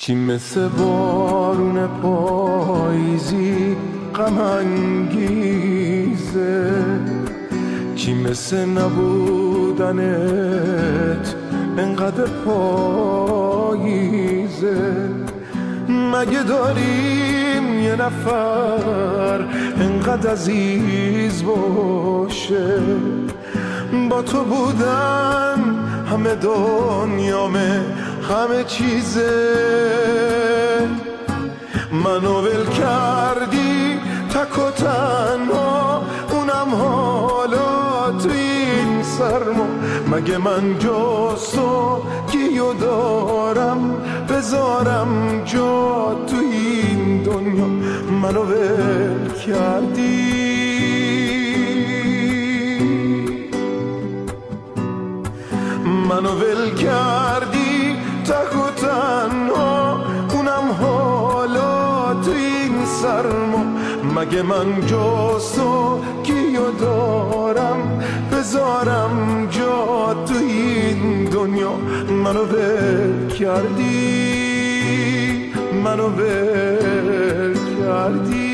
چی مثل بارون پاییزی غم انگیزه، چی مثل نبودنت انقدر پاییزه. مگه داریم یه نفر انقدر عزیز باشه، با تو بودن همه دنیامه همه چیزه. منو ول کردی تک و تنها، اونم حالا تو این سرما. مگه من جز تو کیو دارم بذارم جا تو این دنیا؟ منو ول کردی، منو ول کردی تک و تنها، اونم حالا تو این سرما. مگه من جز تو کیو دارم بذارم جا تو این دنیا؟ منو ول کردی، منو ول کردی.